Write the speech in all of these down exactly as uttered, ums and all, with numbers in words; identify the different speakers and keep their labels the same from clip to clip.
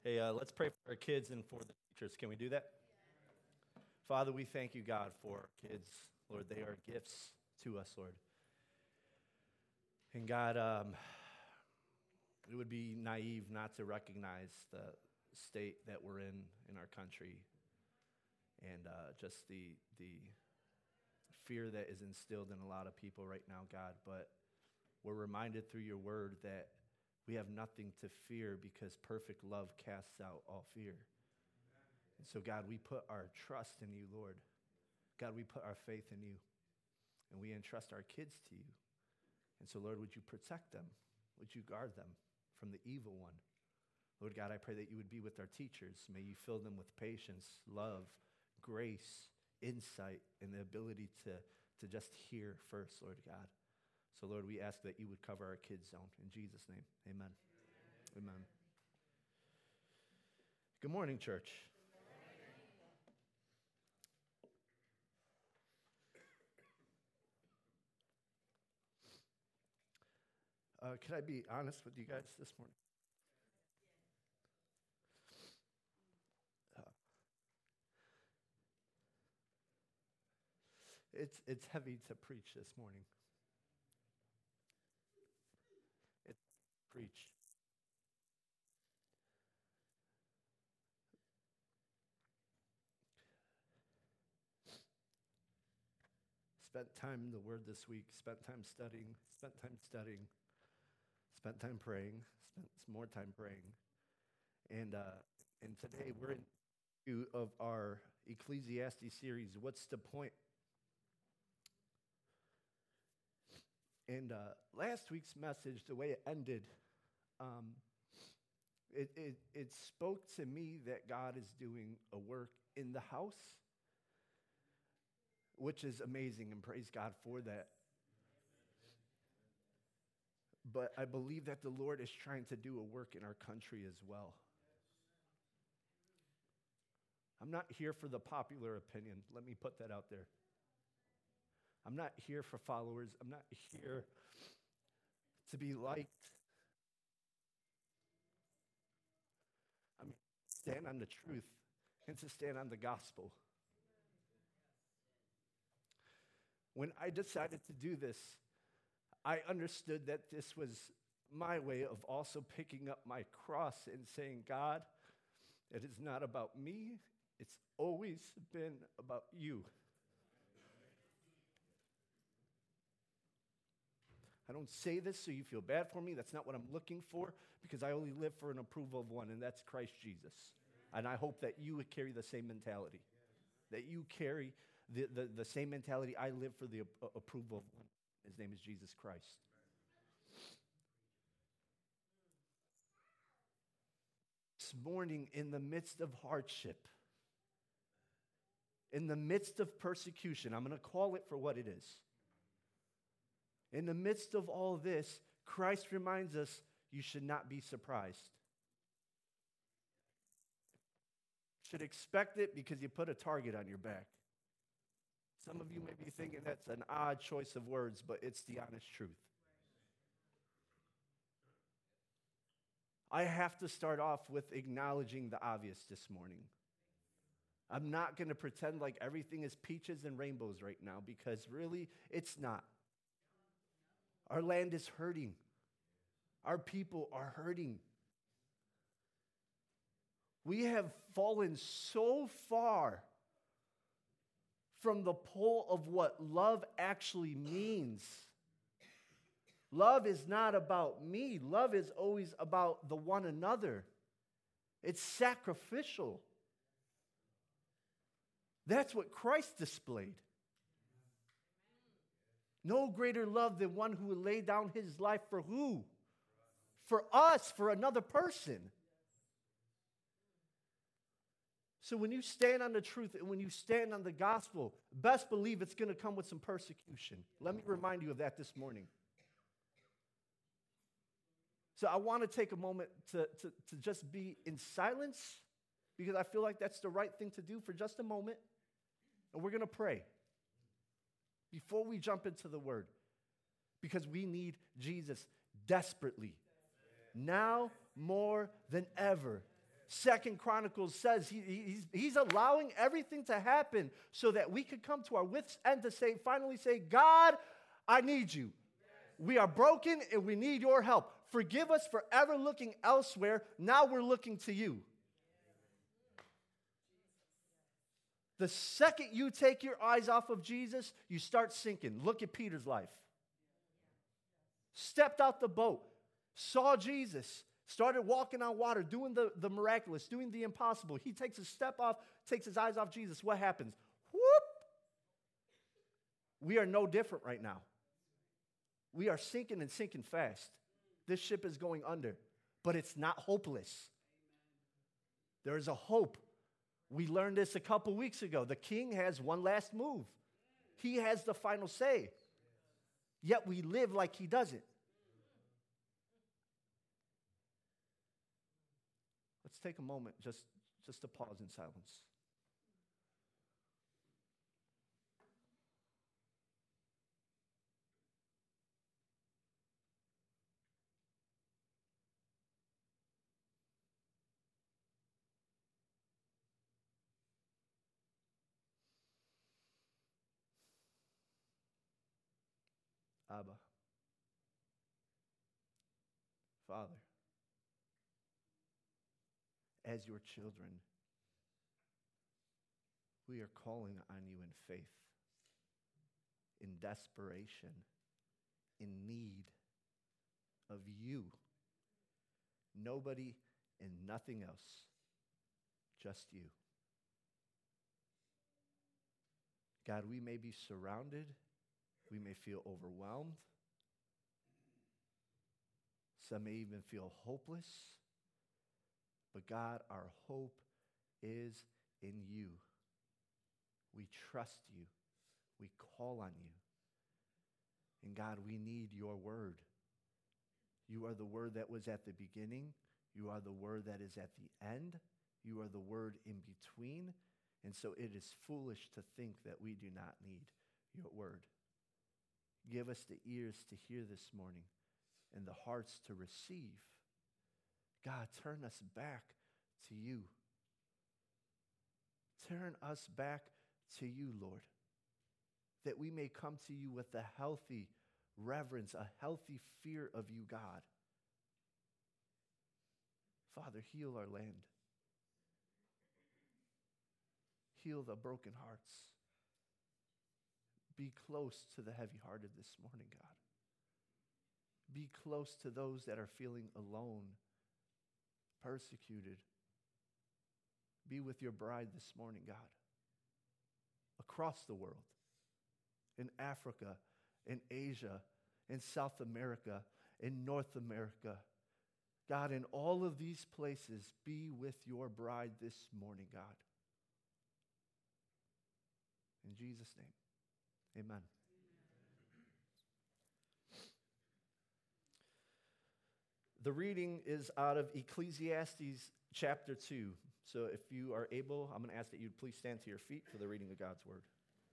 Speaker 1: Hey, uh, let's pray for our kids and for the teachers. Can we do that? Father, we thank you, God, for our kids. Lord, they are gifts to us, Lord. And God, um, it would be naive not to recognize the state that we're in in our country and uh, just the the fear that is instilled in a lot of people right now, God. But we're reminded through your word that we have nothing to fear because perfect love casts out all fear. And so, God, we put our trust in you, Lord. God, we put our faith in you, and we entrust our kids to you. And so, Lord, would you protect them? Would you guard them from the evil one? Lord God, I pray that you would be with our teachers. May you fill them with patience, love, grace, insight, and the ability to, to just hear first, Lord God. So, Lord, we ask that you would cover our kids' zone. In Jesus' name, amen. Amen. Amen. Good morning, church. Uh, can I be honest with you guys this morning? Uh, it's, it's heavy to preach this morning. It's preach. Spent time in the Word this week, spent time studying, spent time studying, spent time praying, spent some more time praying. And, uh, and today we're in two of our Ecclesiastes series, What's the Point? And uh, last week's message, the way it ended, um, it, it, it spoke to me that God is doing a work in the house, which is amazing, and praise God for that. But I believe that the Lord is trying to do a work in our country as well. I'm not here for the popular opinion. Let me put that out there. I'm not here for followers. I'm not here to be liked. I mean, stand on the truth and to stand on the gospel. When I decided to do this, I understood that this was my way of also picking up my cross and saying, God, it is not about me. It's always been about you. I don't say this so you feel bad for me. That's not what I'm looking for, because I only live for an approval of one, and that's Christ Jesus. And I hope that you would carry the same mentality, that you carry the, the, the same mentality. I live for the uh, approval of one. His name is Jesus Christ. This morning, in the midst of hardship, in the midst of persecution, I'm going to call it for what it is. In the midst of all this, Christ reminds us you should not be surprised. You should expect it because you put a target on your back. Some of you may be thinking that's an odd choice of words, but it's the honest truth. I have to start off with acknowledging the obvious this morning. I'm not going to pretend like everything is peaches and rainbows right now, because really, it's not. Our land is hurting. Our people are hurting. We have fallen so far from the pole of what love actually means. Love is not about me. Love is always about the one another. It's sacrificial. That's what Christ displayed. No greater love than one who would lay down his life for who? For us, for another person. So when you stand on the truth and when you stand on the gospel, best believe it's going to come with some persecution. Let me remind you of that this morning. So I want to take a moment to, to, to just be in silence, because I feel like that's the right thing to do for just a moment. And we're going to pray before we jump into the word, because we need Jesus desperately, now more than ever. Second Chronicles says he, he's, he's allowing everything to happen so that we could come to our wits' end to say, finally say, God, I need you. We are broken and we need your help. Forgive us for ever looking elsewhere. Now we're looking to you. The second you take your eyes off of Jesus, you start sinking. Look at Peter's life. Stepped out the boat, saw Jesus, started walking on water, doing the, the miraculous, doing the impossible. He takes a step off, takes his eyes off Jesus. What happens? Whoop! We are no different right now. We are sinking and sinking fast. This ship is going under, but it's not hopeless. There is a hope. We learned this a couple weeks ago. The king has one last move. He has the final say. Yet we live like he doesn't. Let's take a moment just, just to pause in silence. Abba, Father, as your children, we are calling on you in faith, in desperation, in need of you. Nobody and nothing else, just you. God, we may be surrounded. We may feel overwhelmed. Some may even feel hopeless. But God, our hope is in you. We trust you. We call on you. And God, we need your word. You are the word that was at the beginning. You are the word that is at the end. You are the word in between. And so it is foolish to think that we do not need your word. Give us the ears to hear this morning and the hearts to receive. God, turn us back to you. Turn us back to you, Lord, that we may come to you with a healthy reverence, a healthy fear of you, God. Father, heal our land. Heal the broken hearts. Be close to the heavy-hearted this morning, God. Be close to those that are feeling alone, persecuted. Be with your bride this morning, God. Across the world, in Africa, in Asia, in South America, in North America. God, in all of these places, be with your bride this morning, God. In Jesus' name. Amen. The reading is out of Ecclesiastes chapter two. So if you are able, I'm going to ask that you please stand to your feet for the reading of God's word.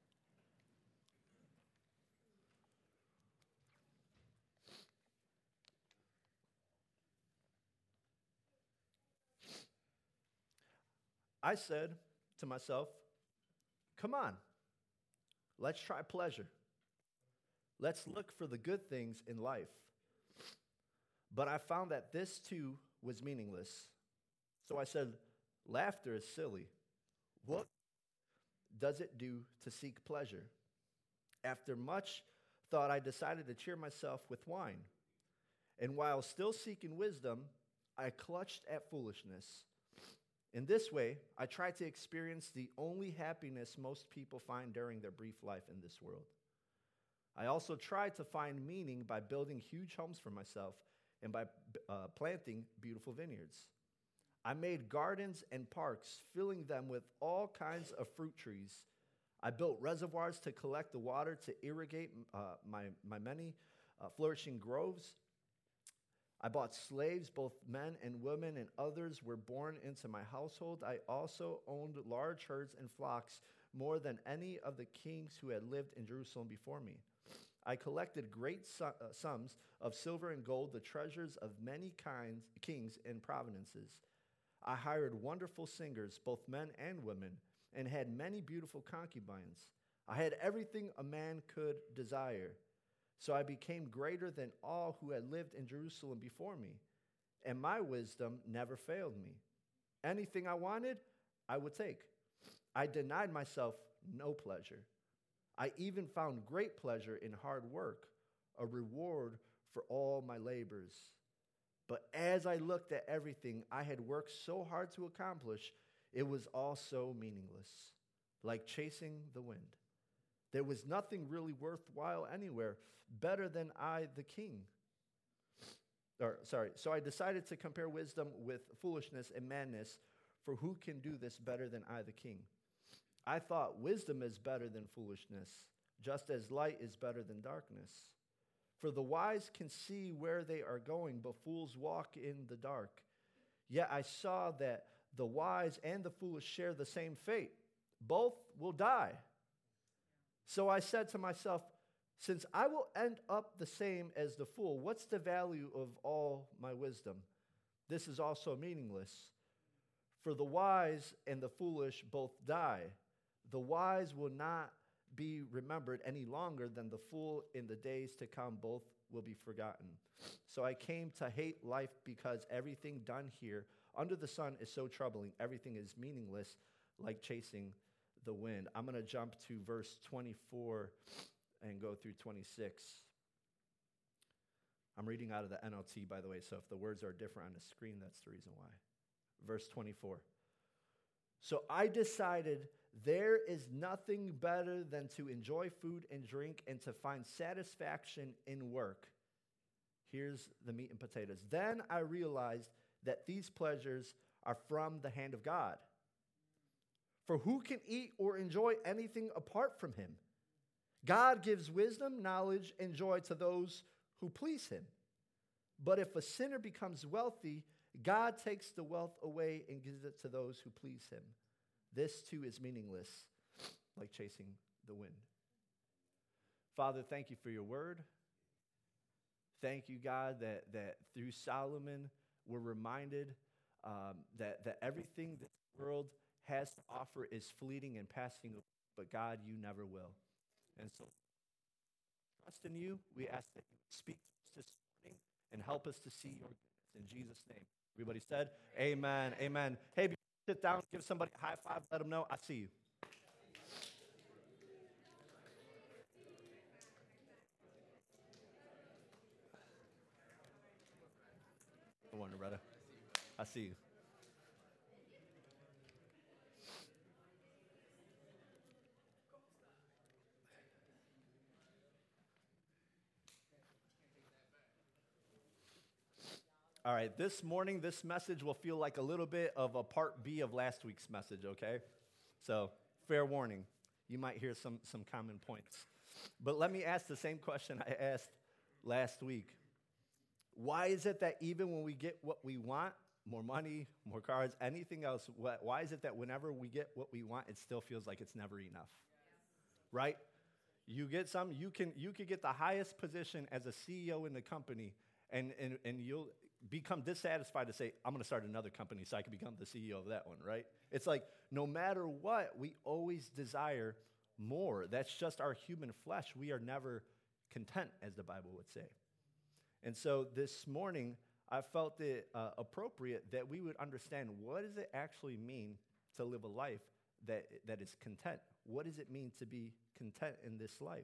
Speaker 1: I said to myself, come on. Let's try pleasure. Let's look for the good things in life. But I found that this too was meaningless. So I said, laughter is silly. What does it do to seek pleasure? After much thought, I decided to cheer myself with wine. And while still seeking wisdom, I clutched at foolishness. In this way, I tried to experience the only happiness most people find during their brief life in this world. I also tried to find meaning by building huge homes for myself and by uh, planting beautiful vineyards. I made gardens and parks, filling them with all kinds of fruit trees. I built reservoirs to collect the water to irrigate uh, my, my many uh, flourishing groves. I bought slaves, both men and women, and others were born into my household. I also owned large herds and flocks, more than any of the kings who had lived in Jerusalem before me. I collected great su- uh, sums of silver and gold, the treasures of many kinds, kings and provinces. I hired wonderful singers, both men and women, and had many beautiful concubines. I had everything a man could desire. So I became greater than all who had lived in Jerusalem before me, and my wisdom never failed me. Anything I wanted, I would take. I denied myself no pleasure. I even found great pleasure in hard work, a reward for all my labors. But as I looked at everything I had worked so hard to accomplish, it was all so meaningless, like chasing the wind. There was nothing really worthwhile anywhere, better than I, the king. Or, sorry, so I decided to compare wisdom with foolishness and madness, for who can do this better than I, the king? I thought wisdom is better than foolishness, just as light is better than darkness. For the wise can see where they are going, but fools walk in the dark. Yet I saw that the wise and the foolish share the same fate. Both will die. So I said to myself, since I will end up the same as the fool, what's the value of all my wisdom? This is also meaningless. For the wise and the foolish both die. The wise will not be remembered any longer than the fool. In the days to come, both will be forgotten. So I came to hate life because everything done here under the sun is so troubling. Everything is meaningless, like chasing the wind. I'm going to jump to verse twenty-four and go through twenty-six. I'm reading out of the N L T, by the way, so if the words are different on the screen, that's the reason why. Verse twenty-four. So I decided there is nothing better than to enjoy food and drink and to find satisfaction in work. Here's the meat and potatoes. Then I realized that these pleasures are from the hand of God. For who can eat or enjoy anything apart from him? God gives wisdom, knowledge, and joy to those who please him. But if a sinner becomes wealthy, God takes the wealth away and gives it to those who please him. This too is meaningless, like chasing the wind. Father, thank you for your word. Thank you, God, that, that through Solomon we're reminded um, that, that everything this world has to offer is fleeting and passing away, but God, you never will. And so, trust in you. We ask that you speak to us this morning and help us to see your goodness. In Jesus' name. Everybody said, amen, amen. Hey, before you sit down, give somebody a high five, let them know I see you. Good morning, Loretta. I see you. All right, this morning, this message will feel like a little bit of a part B of last week's message, okay? So, fair warning. You might hear some, some common points. But let me ask the same question I asked last week. Why is it that even when we get what we want, more money, more cars, anything else, why is it that whenever we get what we want, it still feels like it's never enough? Right? You get some, you can you can get the highest position as a C E O in the company, and, and, and you'll become dissatisfied to say, I'm going to start another company so I can become the C E O of that one, right? It's like no matter what, we always desire more. That's just our human flesh. We are never content, as the Bible would say. And so this morning, I felt it uh, appropriate that we would understand, what does it actually mean to live a life that, that is content? What does it mean to be content in this life?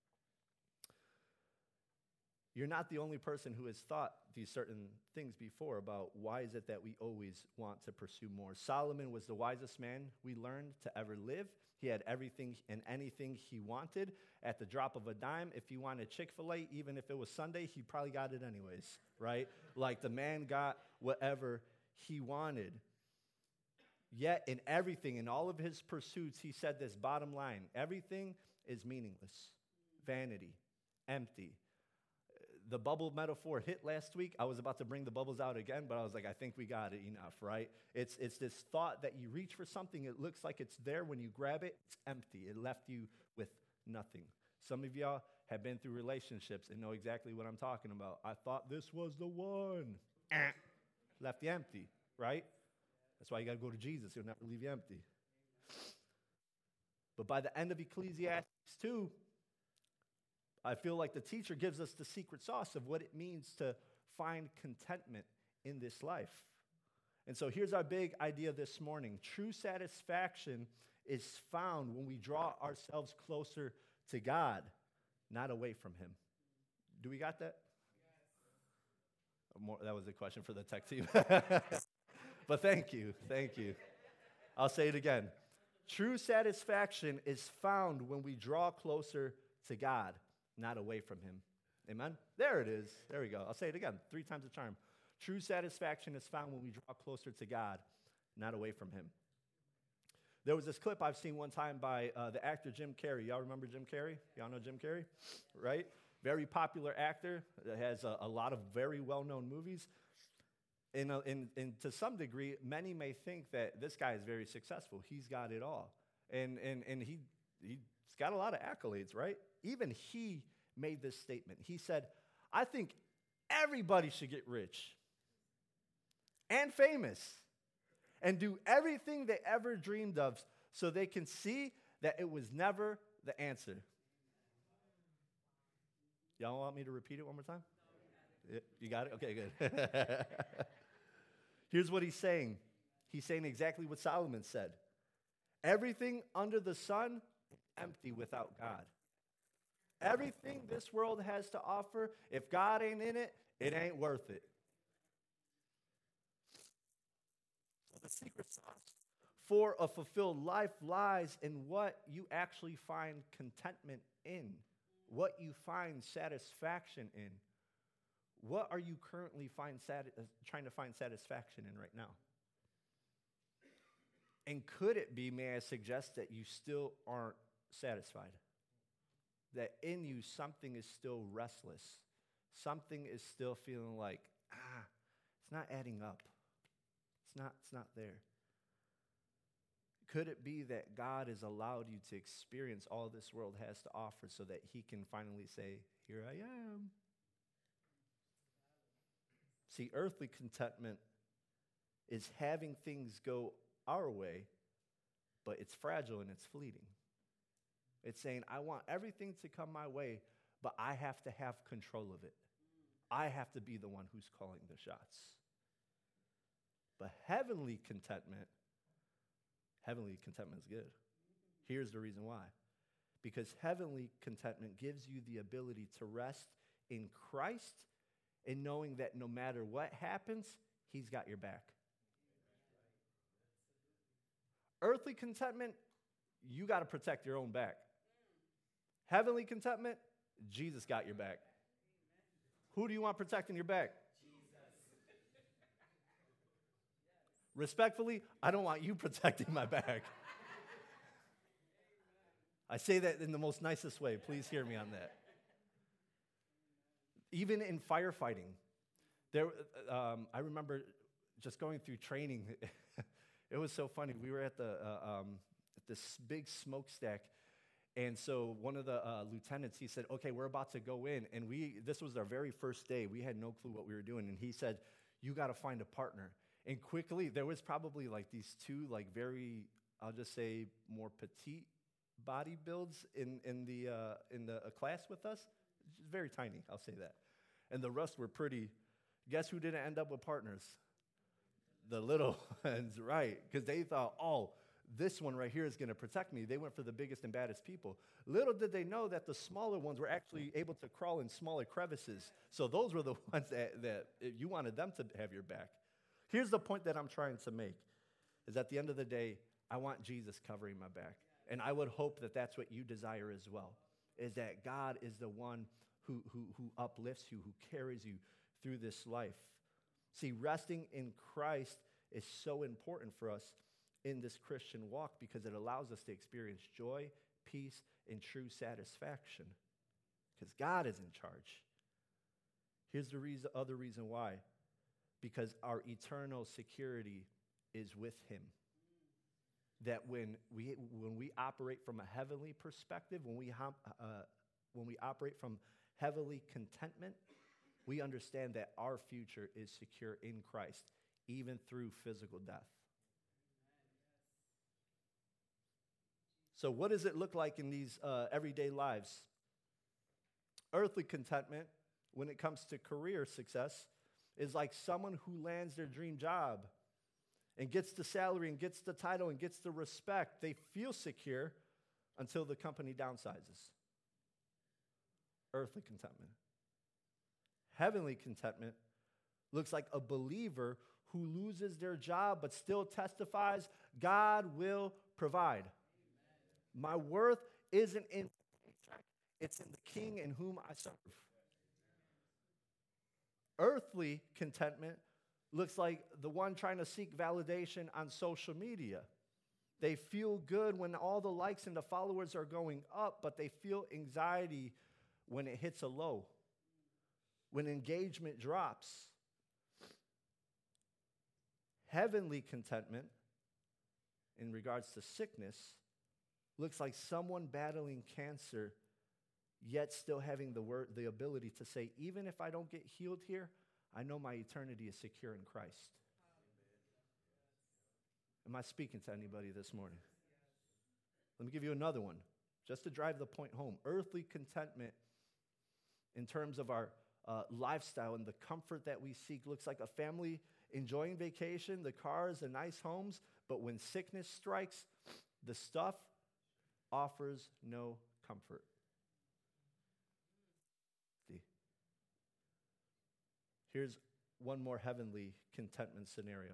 Speaker 1: You're not the only person who has thought these certain things before about why is it that we always want to pursue more. Solomon was the wisest man we learned to ever live. He had everything and anything he wanted at the drop of a dime. If he wanted Chick-fil-A, even if it was Sunday, he probably got it anyways, right? Like the man got whatever he wanted. Yet in everything, in all of his pursuits, he said this bottom line: everything is meaningless, vanity, empty. The bubble metaphor hit last week. I was about to bring the bubbles out again, but I was like, I think we got it enough, right? It's it's this thought that you reach for something, it looks like it's there. When you grab it, it's empty. It left you with nothing. Some of y'all have been through relationships and know exactly what I'm talking about. I thought this was the one. Left you empty, right? That's why you got to go to Jesus. He'll never leave you empty. But by the end of Ecclesiastes two, I feel like the teacher gives us the secret sauce of what it means to find contentment in this life. And so here's our big idea this morning. True satisfaction is found when we draw ourselves closer to God, not away from him. Do we got that? Yes. More, that was a question for the tech team. But thank you, thank you. I'll say it again. True satisfaction is found when we draw closer to God, not away from him. Amen? There it is. There we go. I'll say it again, three times the charm. True satisfaction is found when we draw closer to God, not away from him. There was this clip I've seen one time by uh, the actor Jim Carrey. Y'all remember Jim Carrey? Y'all know Jim Carrey? Right? Very popular actor that has a, a lot of very well-known movies. In, a, in, in to some degree, many may think that this guy is very successful. He's got it all. And, and, and he, he's got a lot of accolades, right? Even he made this statement. He said, I think everybody should get rich and famous and do everything they ever dreamed of so they can see that it was never the answer. Y'all want me to repeat it one more time? You got it? Okay, good. Here's what he's saying. He's saying exactly what Solomon said. Everything under the sun, empty without God. Everything this world has to offer, if God ain't in it, it ain't worth it. So the secret sauce for a fulfilled life lies in what you actually find contentment in, what you find satisfaction in. What are you currently find sati- uh, trying to find satisfaction in right now? And could it be, may I suggest, that you still aren't satisfied? That in you something is still restless. Something is still feeling like, ah, it's not adding up. It's not, it's not there. Could it be that God has allowed you to experience all this world has to offer so that he can finally say, here I am? See, earthly contentment is having things go our way, but it's fragile and it's fleeting. It's saying, I want everything to come my way, but I have to have control of it. I have to be the one who's calling the shots. But heavenly contentment, heavenly contentment is good. Here's the reason why. Because heavenly contentment gives you the ability to rest in Christ and knowing that no matter what happens, he's got your back. Earthly contentment, you got to protect your own back. Heavenly contentment, Jesus got your back. Who do you want protecting your back? Jesus. Respectfully, I don't want you protecting my back. I say that in the most nicest way. Please hear me on that. Even in firefighting, there. Um, I remember just going through training. It was so funny. We were at the uh, um, at this big smokestack, and so one of the uh, lieutenants, he said, "Okay, we're about to go in," and we. This was our very first day. We had no clue what we were doing, and he said, "You got to find a partner." And quickly, there was probably like these two, like very, I'll just say, more petite body builds in in the uh, in the uh, class with us. Very tiny, I'll say that. And the rest were pretty. Guess who didn't end up with partners? The little ones, right? Because they thought, oh, this one right here is going to protect me. They went for the biggest and baddest people. Little did they know that the smaller ones were actually able to crawl in smaller crevices. So those were the ones that, that you wanted them to have your back. Here's the point that I'm trying to make, is at the end of the day, I want Jesus covering my back. And I would hope that that's what you desire as well, is that God is the one who, who, who uplifts you, who carries you through this life. See, resting in Christ is so important for us in this Christian walk because it allows us to experience joy, peace, and true satisfaction because God is in charge. Here's the reason, other reason why. Because our eternal security is with him. That when we when we operate from a heavenly perspective, when we uh, when we operate from heavenly contentment, we understand that our future is secure in Christ, even through physical death. So what does it look like in these uh, everyday lives? Earthly contentment, when it comes to career success, is like someone who lands their dream job and gets the salary and gets the title and gets the respect. They feel secure until the company downsizes. Earthly contentment. Heavenly contentment looks like a believer who loses their job but still testifies, God will provide. My worth isn't in the paycheck, it's in the King in whom I serve. Earthly contentment looks like the one trying to seek validation on social media. They feel good when all the likes and the followers are going up, but they feel anxiety when it hits a low, when engagement drops. Heavenly contentment, in regards to sickness, looks like someone battling cancer, yet still having the word, the ability to say, even if I don't get healed here, I know my eternity is secure in Christ. Am I speaking to anybody this morning? Let me give you another one, just to drive the point home. Earthly contentment in terms of our uh, lifestyle and the comfort that we seek looks like a family enjoying vacation, the cars, the nice homes, but when sickness strikes, the stuff offers no comfort. See? Here's one more heavenly contentment scenario.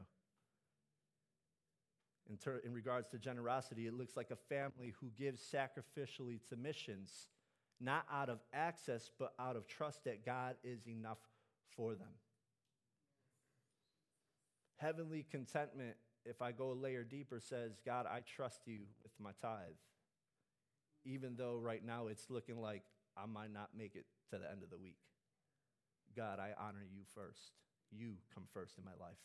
Speaker 1: In, ter- in regards to generosity, it looks like a family who gives sacrificially to missions, not out of access, but out of trust that God is enough for them. Heavenly contentment, if I go a layer deeper, says, God, I trust you with my tithe. Even though right now it's looking like I might not make it to the end of the week. God, I honor you first. You come first in my life.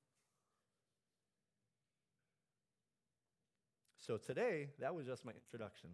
Speaker 1: So today, that was just my introduction.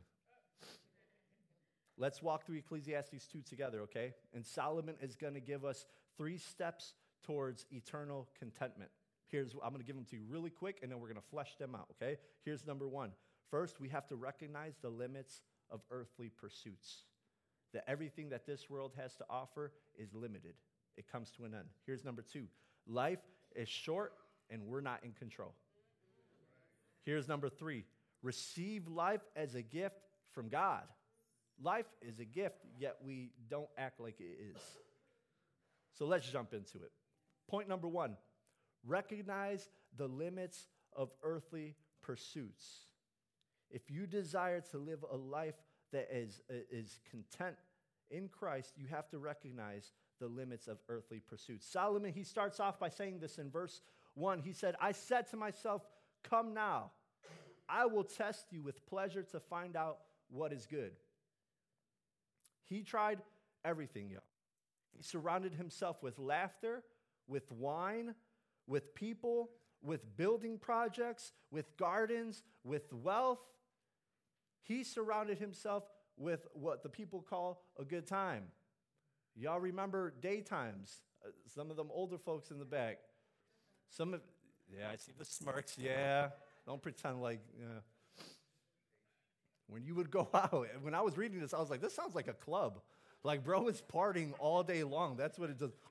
Speaker 1: Let's walk through Ecclesiastes two together, okay? And Solomon is going to give us three steps towards eternal contentment. Here's, I'm going to give them to you really quick, and then we're going to flesh them out, okay? Here's number one. First, we have to recognize the limits of earthly pursuits. That everything that this world has to offer is limited. It comes to an end. Here's number two. Life is short, and we're not in control. Here's number three. Receive life as a gift from God. Life is a gift, yet we don't act like it is. So let's jump into it. Point number one. Recognize the limits of earthly pursuits. If you desire to live a life that is, is content in Christ, you have to recognize the limits of earthly pursuits. Solomon, he starts off by saying this in verse one. He said, I said to myself, come now, I will test you with pleasure to find out what is good. He tried everything, y'all. He surrounded himself with laughter, with wine, with people, with building projects, with gardens, with wealth. He surrounded himself with what the people call a good time. Y'all remember daytimes? Uh, some of them older folks in the back. Some of, yeah, I see the smirks, yeah. Don't pretend like, yeah. When you would go out, when I was reading this, I was like, this sounds like a club. Like, bro is partying all day long. That's what it does.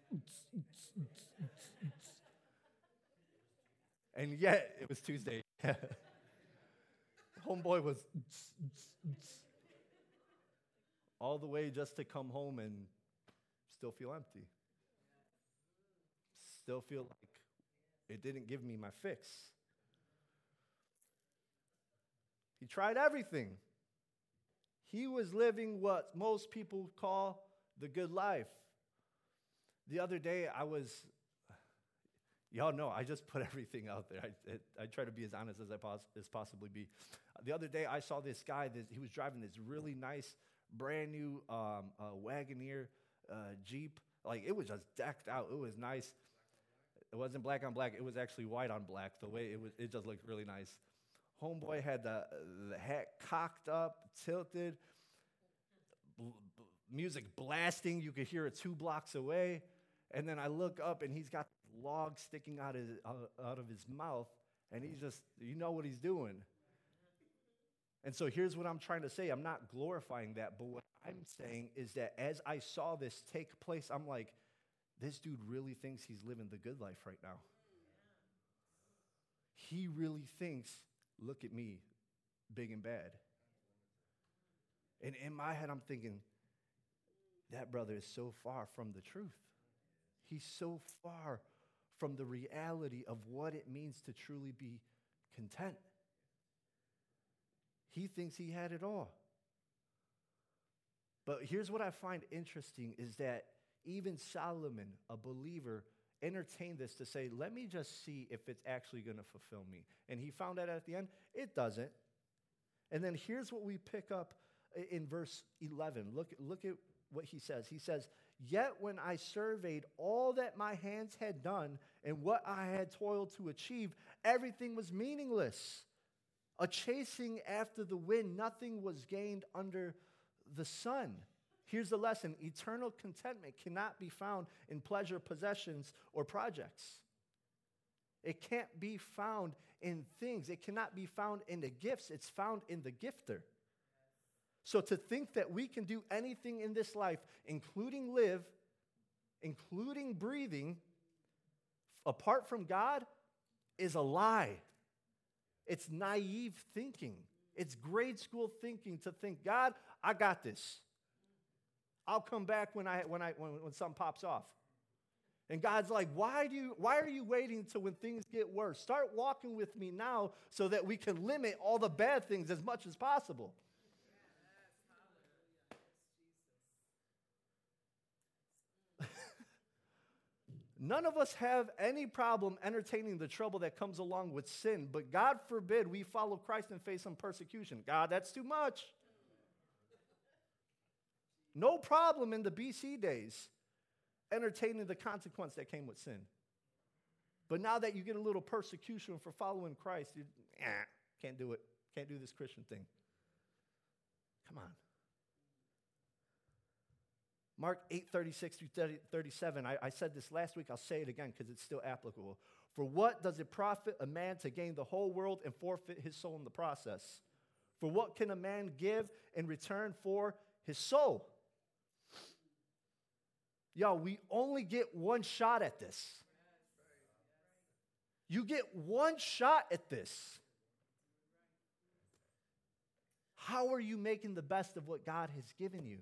Speaker 1: And yet, it was Tuesday. Homeboy was all the way just to come home and still feel empty. Still feel like it didn't give me my fix. He tried everything. He was living what most people call the good life. The other day, I was, y'all know, I just put everything out there. I, I, I try to be as honest as I pos- as possibly be. The other day, I saw this guy, this, he was driving this really nice, brand new um, uh, Wagoneer uh, Jeep. Like, it was just decked out. It was nice. It wasn't black on black. It was actually white on black. The way it was, it just looked really nice. Homeboy had the, the hat cocked up, tilted, b- b- music blasting. You could hear it two blocks away. And then I look up, and he's got log sticking out, his, uh, out of his mouth, and he's just, you know what he's doing. And so here's what I'm trying to say. I'm not glorifying that, but what I'm saying is that as I saw this take place, I'm like, this dude really thinks he's living the good life right now. He really thinks, look at me, big and bad. And in my head, I'm thinking, that brother is so far from the truth. He's so far from the reality of what it means to truly be content. He thinks he had it all. But here's what I find interesting is that even Solomon, a believer, entertained this to say, let me just see if it's actually going to fulfill me. And he found out at the end, it doesn't. And then here's what we pick up in verse eleven. Look, look at what he says. He says, yet when I surveyed all that my hands had done and what I had toiled to achieve, everything was meaningless. A chasing after the wind, nothing was gained under the sun. Here's the lesson. Eternal contentment cannot be found in pleasure, possessions, or projects. It can't be found in things. It cannot be found in the gifts. It's found in the gifter. So to think that we can do anything in this life, including live, including breathing, apart from God, is a lie. It's naive thinking. It's grade school thinking to think, God, I got this. I'll come back when I when I when, when something pops off. And God's like, why do you why are you waiting till when things get worse? Start walking with me now so that we can limit all the bad things as much as possible. None of us have any problem entertaining the trouble that comes along with sin, but God forbid we follow Christ and face some persecution. God, that's too much. No problem in the B C days entertaining the consequence that came with sin. But now that you get a little persecution for following Christ, you eh, can't do it. Can't do this Christian thing. Come on. Mark eight, thirty-six through thirty-seven, I, I said this last week, I'll say it again because it's still applicable. For what does it profit a man to gain the whole world and forfeit his soul in the process? For what can a man give in return for his soul? Yo, we only get one shot at this. You get one shot at this. How are you making the best of what God has given you?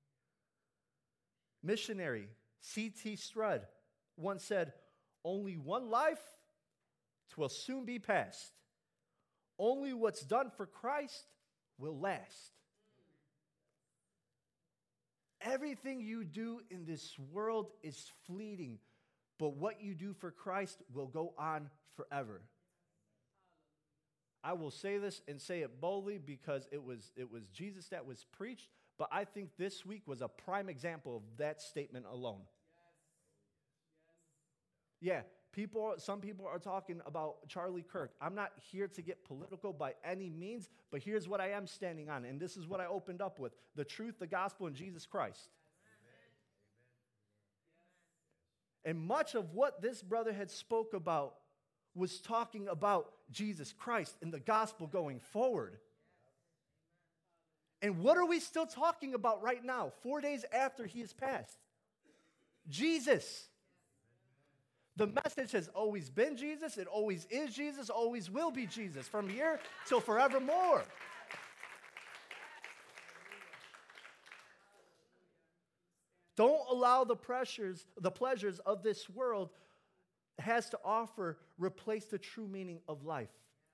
Speaker 1: Missionary C T Strudd once said, only one life, 'twill soon be past. Only what's done for Christ will last. Everything you do in this world is fleeting, but what you do for Christ will go on forever. I will say this and say it boldly because it was, it was Jesus that was preached, but I think this week was a prime example of that statement alone. Yeah, people. Some people are talking about Charlie Kirk. I'm not here to get political by any means, but here's what I am standing on, and this is what I opened up with: the truth, the gospel, and Jesus Christ. Amen. And much of what this brother had spoke about was talking about Jesus Christ and the gospel going forward. And what are we still talking about right now, four days after he has passed? Jesus. The message has always been Jesus. It always is Jesus, always will be Jesus, from here till forevermore. Don't allow the pressures, the pleasures of this world has to offer replace the true meaning of life.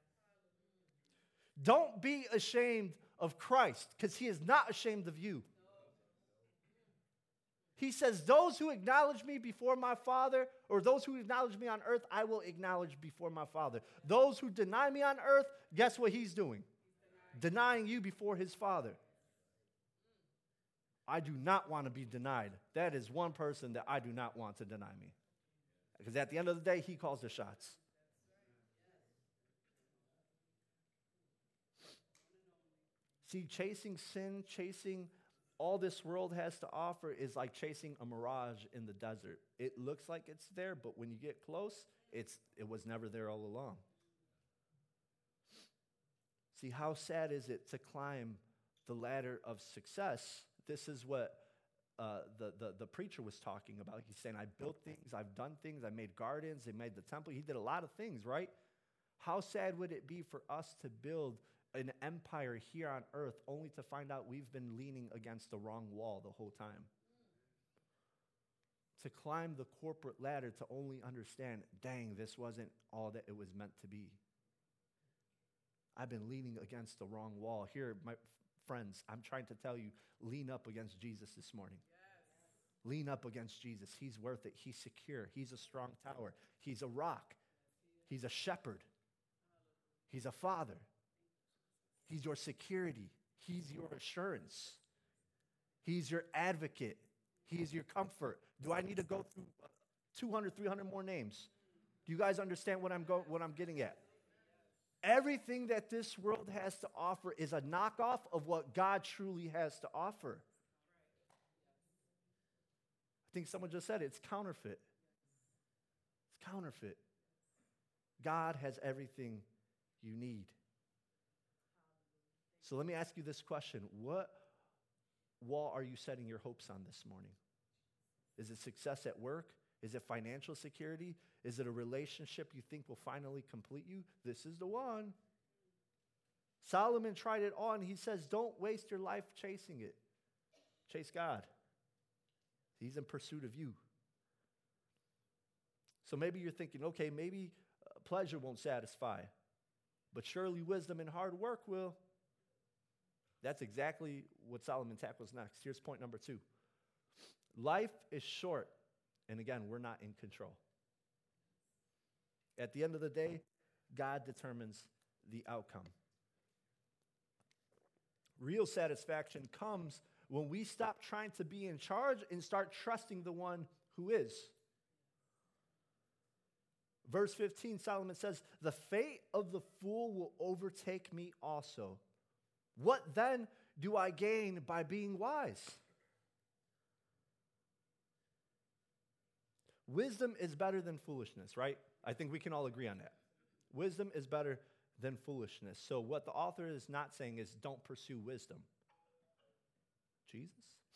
Speaker 1: Don't be ashamed of Christ, because he is not ashamed of you. He says, those who acknowledge me before my Father, or those who acknowledge me on earth, I will acknowledge before my Father. Those who deny me on earth, guess what he's doing? Denying you before his Father. I do not want to be denied. That is one person that I do not want to deny me. Because at the end of the day, he calls the shots. See, chasing sin, chasing all this world has to offer is like chasing a mirage in the desert. It looks like it's there, but when you get close, it's it was never there all along. See, how sad is it to climb the ladder of success? This is what uh, the, the, the preacher was talking about. He's saying, I built things, I've done things, I made gardens, I made the temple. He did a lot of things, right? How sad would it be for us to build an empire here on earth only to find out we've been leaning against the wrong wall the whole time? To climb the corporate ladder to only understand, dang, this wasn't all that it was meant to be. I've been leaning against the wrong wall. Here, my friends, I'm trying to tell you, lean up against Jesus this morning. Yes. Lean up against Jesus. He's worth it. He's secure. He's a strong tower. He's a rock. He's a shepherd. He's a father. He's your security. He's your assurance. He's your advocate. He is your comfort. Do I need to go through two hundred, three hundred more names? Do you guys understand what I'm go- what I'm getting at? Everything that this world has to offer is a knockoff of what God truly has to offer. I think someone just said it. It's counterfeit. It's counterfeit. God has everything you need. So let me ask you this question. What wall are you setting your hopes on this morning? Is it success at work? Is it financial security? Is it a relationship you think will finally complete you? This is the one. Solomon tried it all, and he says, don't waste your life chasing it. Chase God. He's in pursuit of you. So maybe you're thinking, okay, maybe uh, pleasure won't satisfy, but surely wisdom and hard work will. That's exactly what Solomon tackles next. Here's point number two. Life is short, and again, we're not in control. At the end of the day, God determines the outcome. Real satisfaction comes when we stop trying to be in charge and start trusting the one who is. Verse fifteen, Solomon says, the fate of the fool will overtake me also. What then do I gain by being wise? Wisdom is better than foolishness, right? I think we can all agree on that. Wisdom is better than foolishness. So what the author is not saying is don't pursue wisdom. Jesus?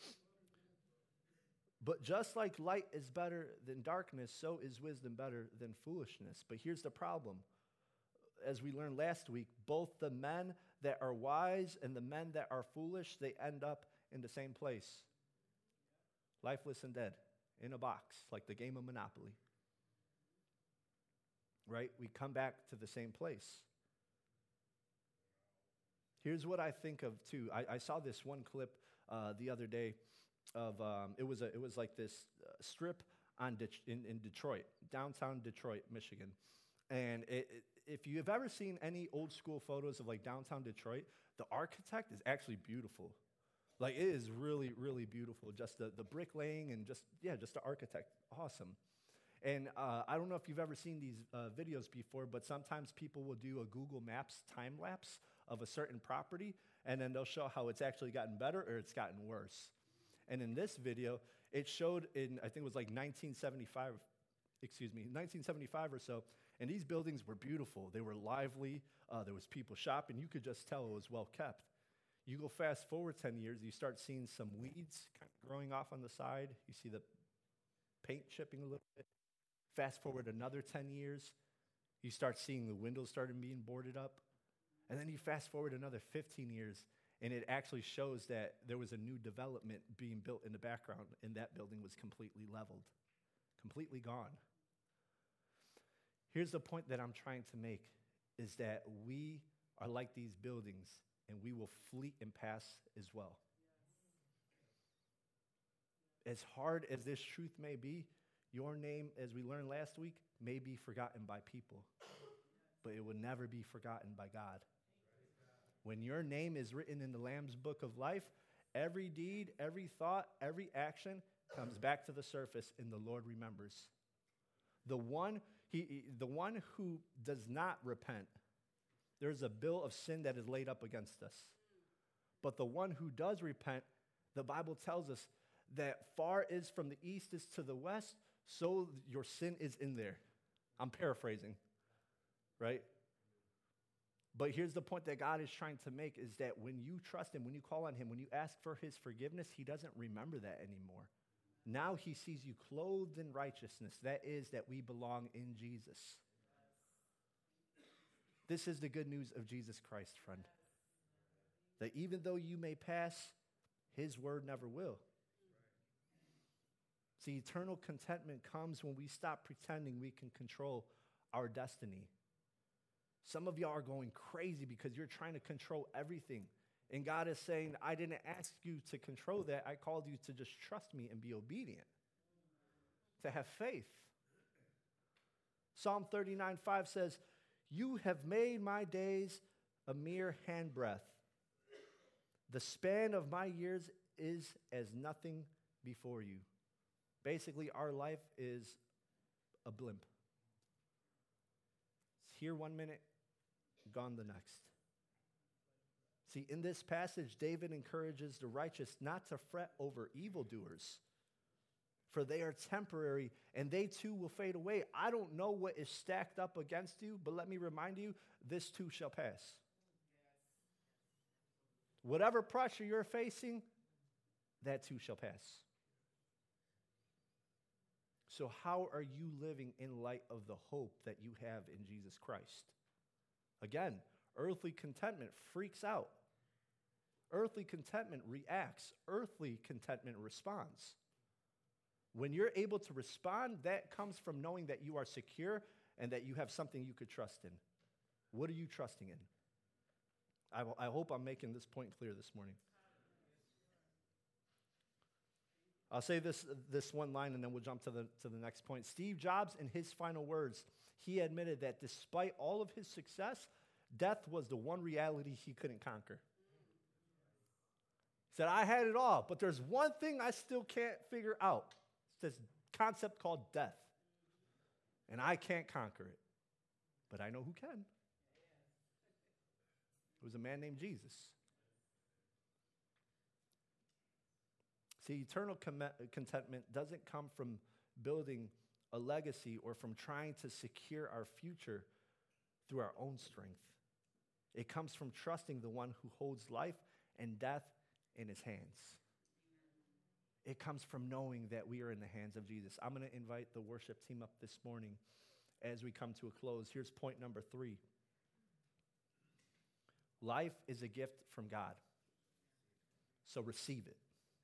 Speaker 1: But just like light is better than darkness, so is wisdom better than foolishness. But here's the problem. As we learned last week, both the men that are wise and the men that are foolish, they end up in the same place. Lifeless and dead, in a box, like the game of Monopoly. Right? We come back to the same place. Here's what I think of, too. I, I saw this one clip uh, the other day of, um, it was a, it was like this uh, strip on De- in, in Detroit, downtown Detroit, Michigan. And it, it, if you've ever seen any old school photos of like downtown Detroit, the architect is actually beautiful. Like it is really, really beautiful. Just the, the bricklaying and just, yeah, just the architect. Awesome. And uh, I don't know if you've ever seen these uh, videos before, but sometimes people will do a Google Maps time lapse of a certain property, and then they'll show how it's actually gotten better or it's gotten worse. And in this video, it showed in, I think it was like nineteen seventy-five, excuse me, nineteen seventy-five or so, and these buildings were beautiful. They were lively. Uh, there was people shopping. You could just tell it was well kept. You go fast forward ten years, you start seeing some weeds kind of growing off on the side. You see the paint chipping a little bit. Fast forward another ten years, you start seeing the windows starting being boarded up. And then you fast forward another fifteen years, and it actually shows that there was a new development being built in the background, and that building was completely leveled, completely gone. Here's the point that I'm trying to make, is that we are like these buildings, and we will fleet and pass as well. Yes. As hard as this truth may be, your name, as we learned last week, may be forgotten by people, but it will never be forgotten by God. When your name is written in the Lamb's book of life, every deed, every thought, every action comes back to the surface, and the Lord remembers. The one, he, the one who does not repent, there's a bill of sin that is laid up against us. But the one who does repent, the Bible tells us that far is from the east is to the west, so your sin is in there. I'm paraphrasing, right? But here's the point that God is trying to make is that when you trust him, when you call on him, when you ask for his forgiveness, he doesn't remember that anymore. Now he sees you clothed in righteousness. That is that we belong in Jesus. This is the good news of Jesus Christ, friend. That even though you may pass, his word never will. See, eternal contentment comes when we stop pretending we can control our destiny. Some of y'all are going crazy because you're trying to control everything. And God is saying, I didn't ask you to control that. I called you to just trust me and be obedient, to have faith. Psalm thirty-nine five says, you have made my days a mere handbreadth. The span of my years is as nothing before you. Basically, our life is a blimp. It's here one minute, gone the next. See, in this passage, David encourages the righteous not to fret over evildoers, for they are temporary, and they too will fade away. I don't know what is stacked up against you, but let me remind you, this too shall pass. Whatever pressure you're facing, that too shall pass. So how are you living in light of the hope that you have in Jesus Christ? Again, earthly contentment freaks out. Earthly contentment reacts. Earthly contentment responds. When you're able to respond, that comes from knowing that you are secure and that you have something you could trust in. What are you trusting in? I, I hope I'm making this point clear this morning. I'll say this, this one line and then we'll jump to the, to the next point. Steve Jobs, in his final words, he admitted that despite all of his success, death was the one reality he couldn't conquer. He said, I had it all, but there's one thing I still can't figure out. It's this concept called death. And I can't conquer it. But I know who can. It was a man named Jesus. See, eternal com- contentment doesn't come from building a legacy or from trying to secure our future through our own strength. It comes from trusting the one who holds life and death in his hands. It comes from knowing that we are in the hands of Jesus. I'm going to invite the worship team up this morning as we come to a close. Here's point number three. Life is a gift from God, so receive it.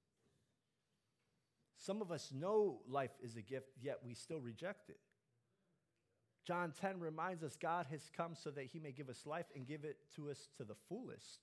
Speaker 1: Some of us know life is a gift, yet we still reject it. John ten reminds us God has come so that he may give us life and give it to us to the fullest.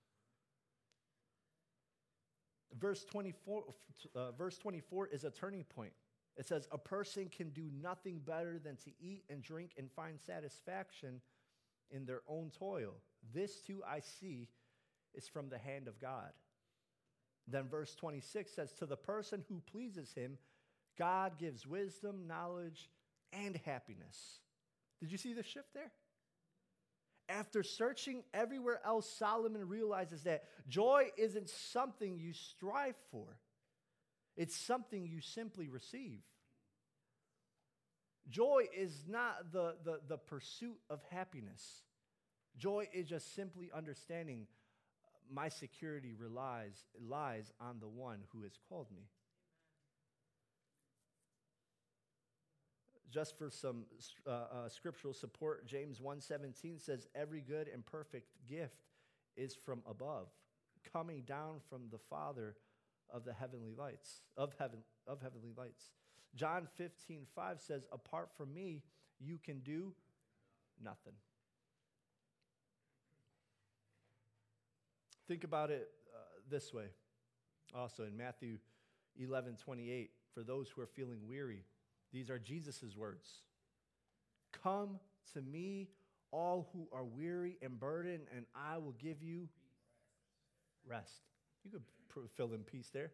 Speaker 1: Verse twenty-four, uh, verse twenty-four is a turning point. It says, a person can do nothing better than to eat and drink and find satisfaction in their own toil. This too I see is from the hand of God. Then verse twenty-six says, to the person who pleases him, God gives wisdom, knowledge, and happiness. Did you see the shift there? After searching everywhere else, Solomon realizes that joy isn't something you strive for. It's something you simply receive. Joy is not the, the, the pursuit of happiness. Joy is just simply understanding my security relies, lies on the one who has called me. Just for some uh, uh, scriptural support, James one seventeen says, every good and perfect gift is from above, coming down from the Father of the heavenly lights, of heaven, of heavenly lights. John fifteen five says, apart from me, you can do nothing. Think about it uh, this way. Also in Matthew eleven twenty-eight, for those who are feeling weary, these are Jesus' words. Come to me, all who are weary and burdened, and I will give you rest. You could pr- fill in peace there.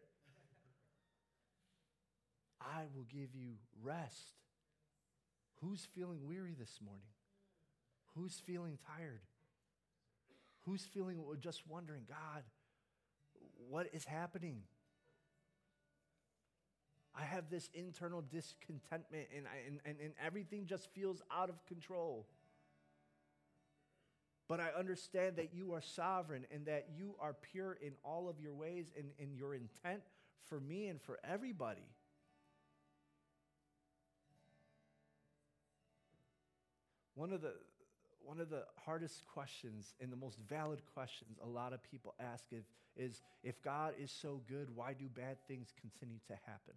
Speaker 1: I will give you rest. Who's feeling weary this morning? Who's feeling tired? Who's feeling just wondering, God, what is happening? I have this internal discontentment and, and, and, and everything just feels out of control. But I understand that you are sovereign and that you are pure in all of your ways and in your intent for me and for everybody. One of the one of the hardest questions and the most valid questions a lot of people ask is, is if God is so good, why do bad things continue to happen?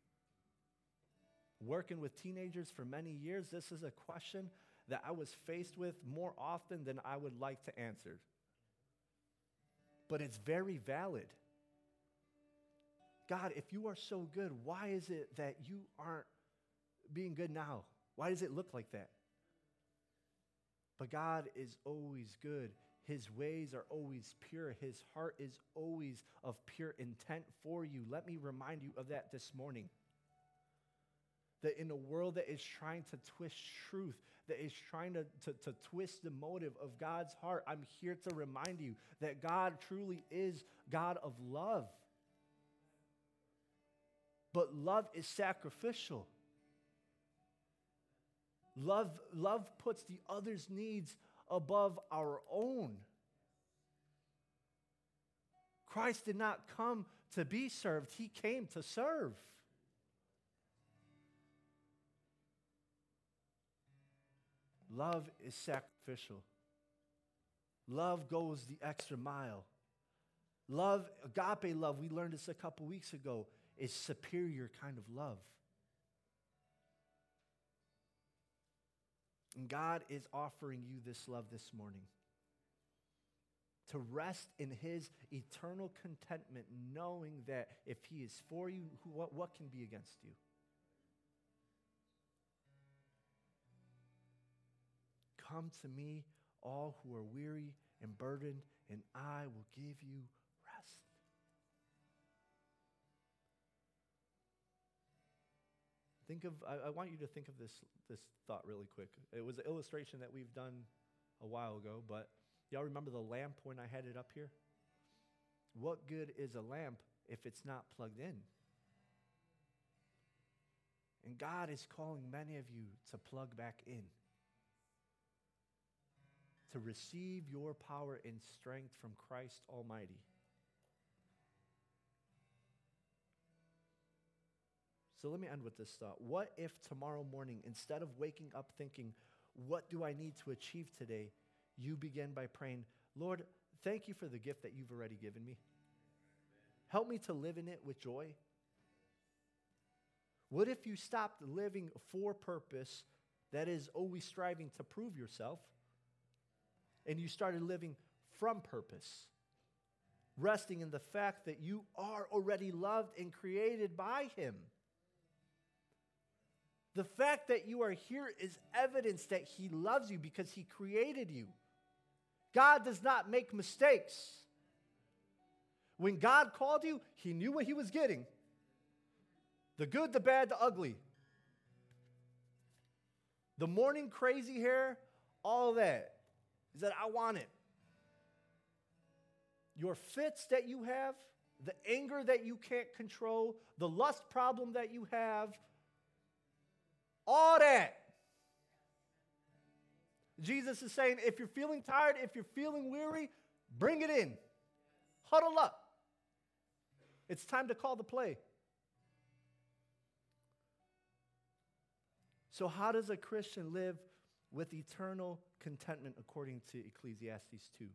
Speaker 1: Working with teenagers for many years, this is a question that I was faced with more often than I would like to answer. But it's very valid. God, if you are so good, why is it that you aren't being good now? Why does it look like that? But God is always good. His ways are always pure. His heart is always of pure intent for you. Let me remind you of that this morning. That in a world that is trying to twist truth, that is trying to, to, to twist the motive of God's heart, I'm here to remind you that God truly is God of love. But love is sacrificial. Love, love puts the other's needs above our own. Christ did not come to be served. He came to serve. Love is sacrificial. Love goes the extra mile. Love, agape love, we learned this a couple weeks ago, is superior kind of love. And God is offering you this love this morning. To rest in his eternal contentment, knowing that if he is for you, who, what, what can be against you? Come to me, all who are weary and burdened, and I will give you rest. Think of, I, I want you to think of this, this thought really quick. It was an illustration that we've done a while ago, but y'all remember the lamp when I had it up here? What good is a lamp if it's not plugged in? And God is calling many of you to plug back in, to receive your power and strength from Christ Almighty. So let me end with this thought. What if tomorrow morning, instead of waking up thinking, what do I need to achieve today, you begin by praying, Lord, thank you for the gift that you've already given me. Help me to live in it with joy. What if you stopped living for purpose, that is always striving to prove yourself, and you started living from purpose, resting in the fact that you are already loved and created by him? The fact that you are here is evidence that he loves you because he created you. God does not make mistakes. When God called you, he knew what he was getting. The good, the bad, the ugly. The morning crazy hair, all that. He said, I want it. Your fits that you have, the anger that you can't control, the lust problem that you have, all that. Jesus is saying, if you're feeling tired, if you're feeling weary, bring it in. Huddle up. It's time to call the play. So how does a Christian live with eternal contentment according to Ecclesiastes two?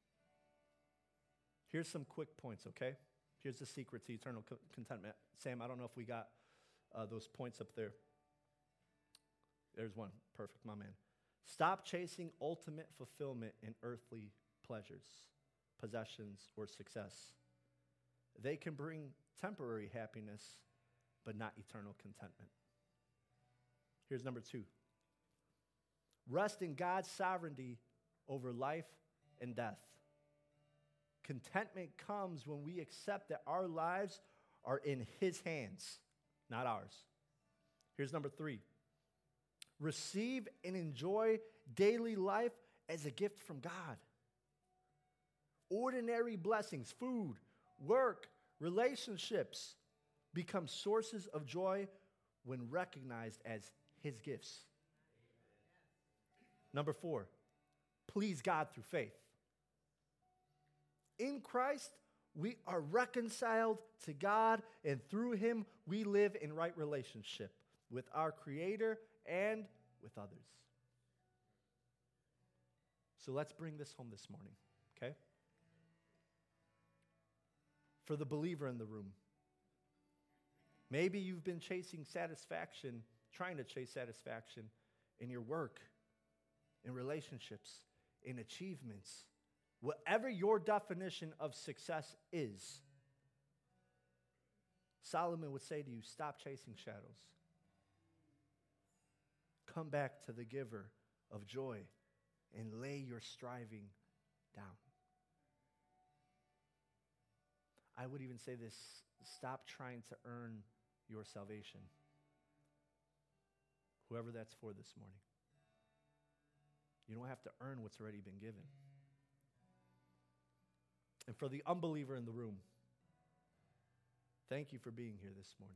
Speaker 1: Here's some quick points, okay? Here's the secret to eternal co- contentment. Sam, I don't know if we got uh, those points up there. There's one. Perfect, my man. Stop chasing ultimate fulfillment in earthly pleasures, possessions, or success. They can bring temporary happiness, but not eternal contentment. Here's number two. Rest in God's sovereignty over life and death. Contentment comes when we accept that our lives are in his hands, not ours. Here's number three. Receive and enjoy daily life as a gift from God. Ordinary blessings, food, work, relationships become sources of joy when recognized as his gifts. Number four, please God through faith. In Christ, we are reconciled to God, and through him, we live in right relationship with our Creator and with others. So let's bring this home this morning, okay? For the believer in the room, maybe you've been chasing satisfaction, trying to chase satisfaction in your work, in relationships, in achievements. Whatever your definition of success is, Solomon would say to you, stop chasing shadows. Come back to the giver of joy and lay your striving down. I would even say this, stop trying to earn your salvation. Whoever that's for this morning. You don't have to earn what's already been given. And for the unbeliever in the room, thank you for being here this morning.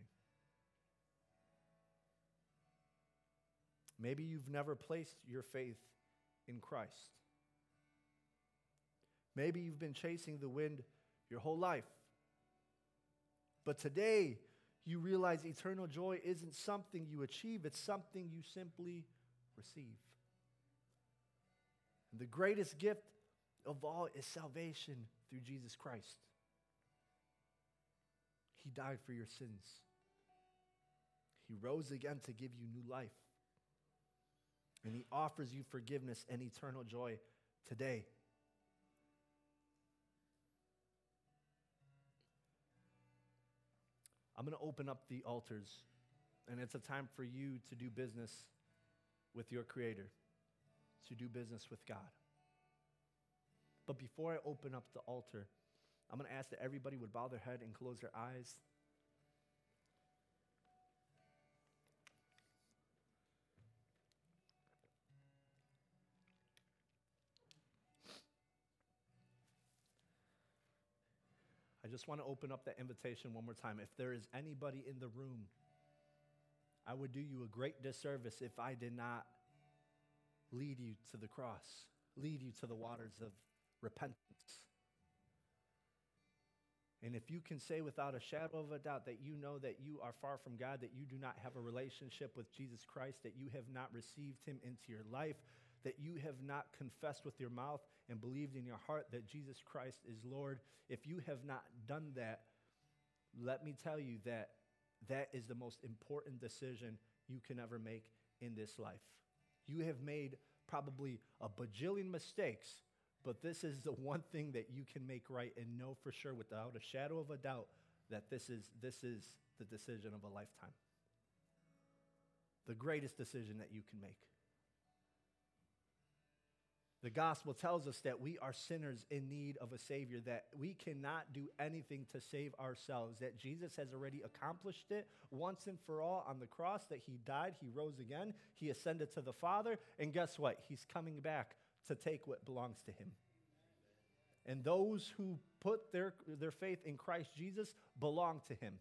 Speaker 1: Maybe you've never placed your faith in Christ. Maybe you've been chasing the wind your whole life. But today, you realize eternal joy isn't something you achieve, it's something you simply receive. And the greatest gift of all is salvation through Jesus Christ. He died for your sins. He rose again to give you new life. And he offers you forgiveness and eternal joy today. I'm going to open up the altars, and it's a time for you to do business with your Creator, to do business with God. But before I open up the altar, I'm going to ask that everybody would bow their head and close their eyes. I just want to open up that invitation one more time. If there is anybody in the room, I would do you a great disservice if I did not lead you to the cross, lead you to the waters of repentance. And if you can say without a shadow of a doubt that you know that you are far from God, that you do not have a relationship with Jesus Christ, that you have not received him into your life, that you have not confessed with your mouth and believed in your heart that Jesus Christ is Lord, if you have not done that, let me tell you that that is the most important decision you can ever make in this life. You have made probably a bajillion mistakes, but this is the one thing that you can make right and know for sure without a shadow of a doubt that this is, this is the decision of a lifetime. The greatest decision that you can make. The gospel tells us that we are sinners in need of a Savior, that we cannot do anything to save ourselves, that Jesus has already accomplished it once and for all on the cross, that he died, he rose again, he ascended to the Father, and guess what? He's coming back to take what belongs to him. And those who put their, their faith in Christ Jesus belong to him.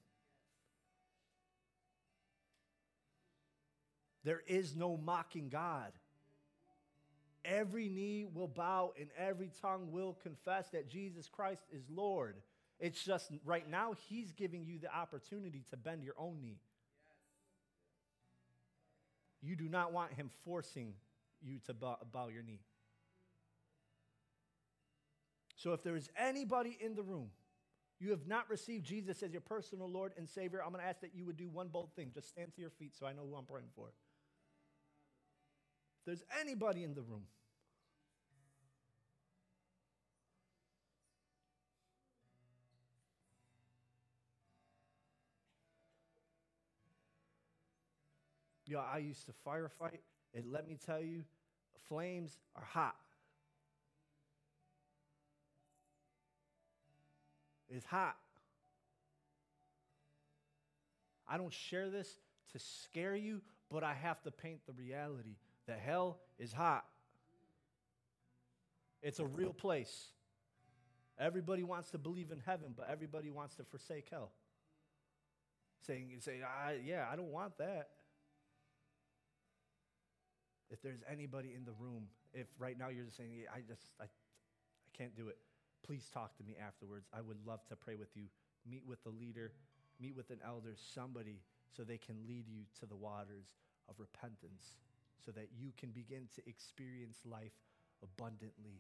Speaker 1: There is no mocking God. Every knee will bow and every tongue will confess that Jesus Christ is Lord. It's just right now he's giving you the opportunity to bend your own knee. You do not want him forcing you to bow, bow your knee. So if there is anybody in the room, you have not received Jesus as your personal Lord and Savior, I'm going to ask that you would do one bold thing. Just stand to your feet so I know who I'm praying for. If there's anybody in the room, yo, I used to firefight, and let me tell you, flames are hot. It's hot. I don't share this to scare you, but I have to paint the reality that hell is hot. It's a real place. Everybody wants to believe in heaven, but everybody wants to forsake hell. Saying, say, I, yeah, I don't want that. If there's anybody in the room, if right now you're just saying, yeah, I just, I, I can't do it, please talk to me afterwards. I would love to pray with you. Meet with the leader, meet with an elder, somebody, so they can lead you to the waters of repentance so that you can begin to experience life abundantly.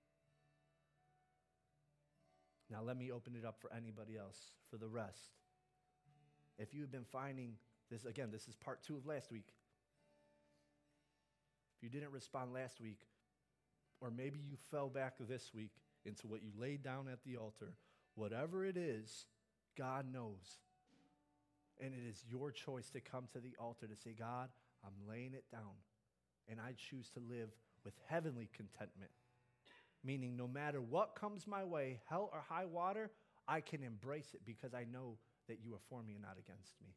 Speaker 1: Now let me open it up for anybody else, for the rest. If you have been finding this, again, this is part two of last week. If you didn't respond last week, or maybe you fell back this week into what you laid down at the altar, whatever it is, God knows. And it is your choice to come to the altar to say, God, I'm laying it down, and I choose to live with heavenly contentment. Meaning no matter what comes my way, hell or high water, I can embrace it because I know that you are for me and not against me.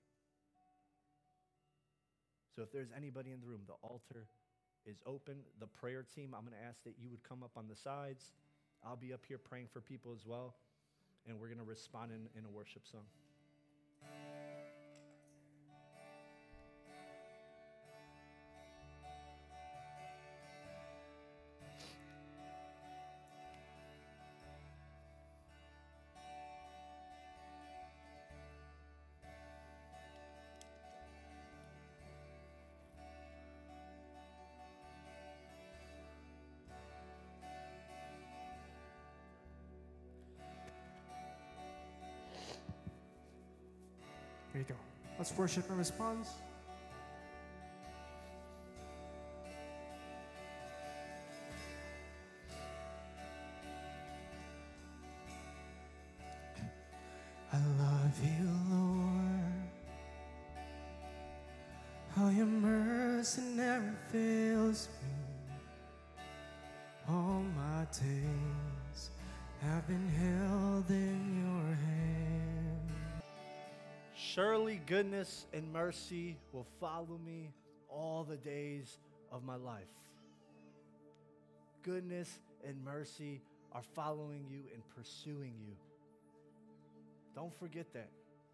Speaker 1: So if there's anybody in the room, the altar is open. The prayer team, I'm going to ask that you would come up on the sides. I'll be up here praying for people as well. And we're going to respond in, in a worship song.
Speaker 2: There you go. Let's worship and respond. I love you, Lord. How your mercy never fails me. All my days have been held in your hand.
Speaker 1: Surely goodness and mercy will follow me all the days of my life. Goodness and mercy are following you and pursuing you. Don't forget that.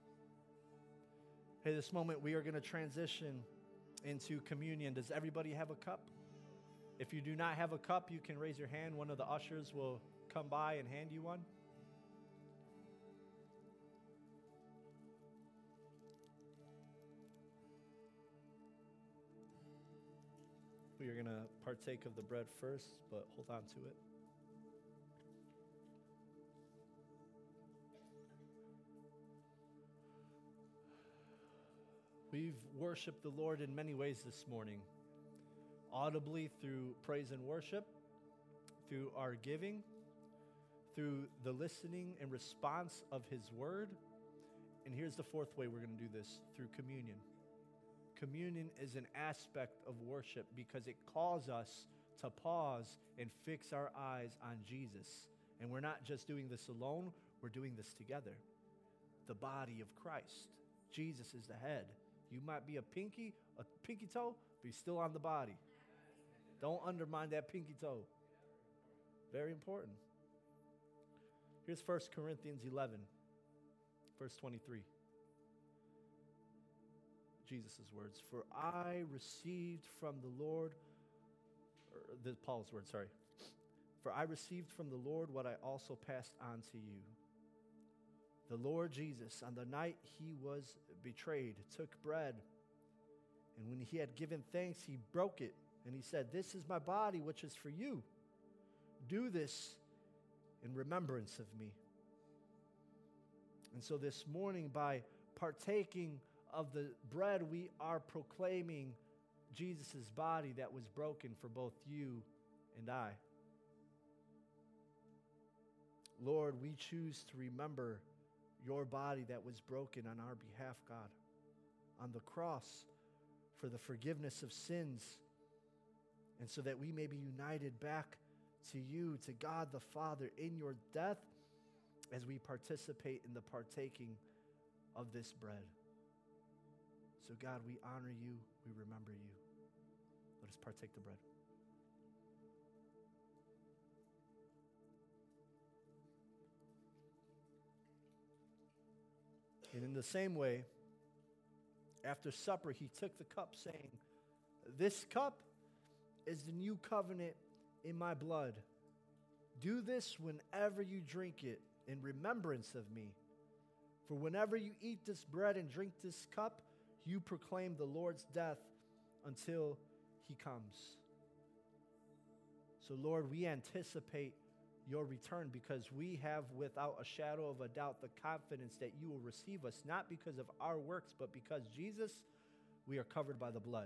Speaker 1: Hey, this moment we are going to transition into communion. Does everybody have a cup? If you do not have a cup, you can raise your hand. One of the ushers will come by and hand you one. We are going to partake of the bread first, but hold on to it. We've worshiped the Lord in many ways this morning, audibly through praise and worship, through our giving, through the listening and response of His word. And here's the fourth way we're going to do this, through communion. Communion is an aspect of worship because it calls us to pause and fix our eyes on Jesus. And we're not just doing this alone, we're doing this together. The body of Christ. Jesus is the head. You might be a pinky, a pinky toe, but you're still on the body. Don't undermine that pinky toe. Very important. Here's First Corinthians eleven, verse twenty-three. Jesus' words, for I received from the Lord, or the, Paul's words, sorry. For I received from the Lord what I also passed on to you. The Lord Jesus, on the night he was betrayed, took bread, and when he had given thanks, he broke it, and he said, this is my body, which is for you. Do this in remembrance of me. And so this morning, by partaking of the bread, we are proclaiming Jesus' body that was broken for both you and I. Lord, we choose to remember your body that was broken on our behalf, God, on the cross for the forgiveness of sins, and so that we may be united back to you, to God the Father, in your death as we participate in the partaking of this bread. So God, we honor you, we remember you. Let us partake the bread. And in the same way, after supper, he took the cup, saying, this cup is the new covenant in my blood. Do this whenever you drink it in remembrance of me. For whenever you eat this bread and drink this cup, you proclaim the Lord's death until he comes. So, Lord, we anticipate your return because we have, without a shadow of a doubt, the confidence that you will receive us, not because of our works, but because, Jesus, we are covered by the blood.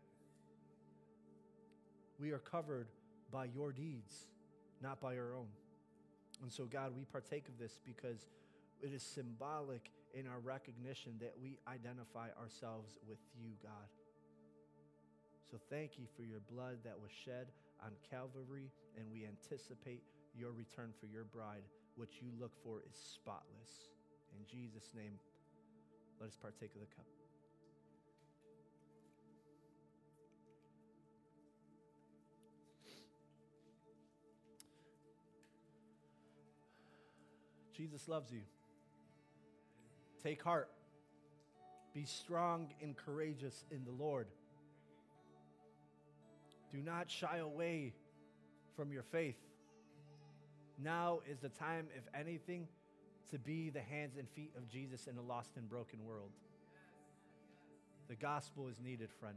Speaker 1: We are covered by your deeds, not by our own. And so, God, we partake of this because it is symbolic in our recognition that we identify ourselves with you, God. So thank you for your blood that was shed on Calvary, and we anticipate your return for your bride. What you look for is spotless. In Jesus' name, let us partake of the cup. Jesus loves you. Take heart. Be strong and courageous in the Lord. Do not shy away from your faith. Now is the time, if anything, to be the hands and feet of Jesus in a lost and broken world. The gospel is needed, friend.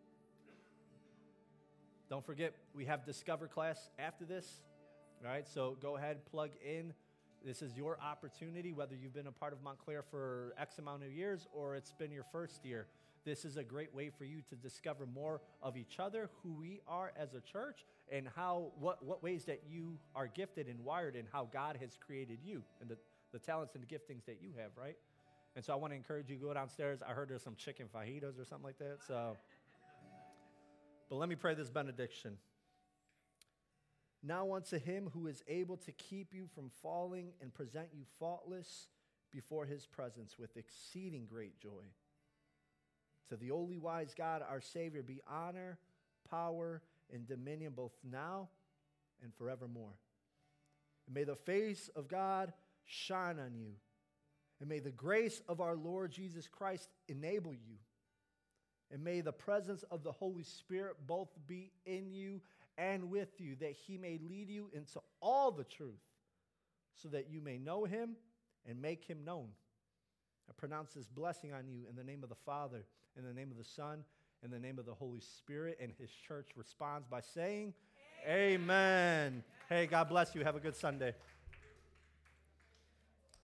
Speaker 1: Don't forget, we have Discover class after this. All right, so go ahead, plug in. This is your opportunity, whether you've been a part of Montclair for X amount of years or it's been your first year. This is a great way for you to discover more of each other, who we are as a church, and how what, what ways that you are gifted and wired and how God has created you and the, the talents and the giftings that you have, right? And so I want to encourage you to go downstairs. I heard there's some chicken fajitas or something like that. So, but let me pray this benediction. Now unto him who is able to keep you from falling and present you faultless before his presence with exceeding great joy. To the only wise God, our Savior, be honor, power, and dominion both now and forevermore. And may the face of God shine on you. And may the grace of our Lord Jesus Christ enable you. And may the presence of the Holy Spirit both be in you and with you, that he may lead you into all the truth, so that you may know him and make him known. I pronounce this blessing on you in the name of the Father, in the name of the Son, in the name of the Holy Spirit, and his church responds by saying, Amen. Amen. Hey, God bless you. Have a good Sunday.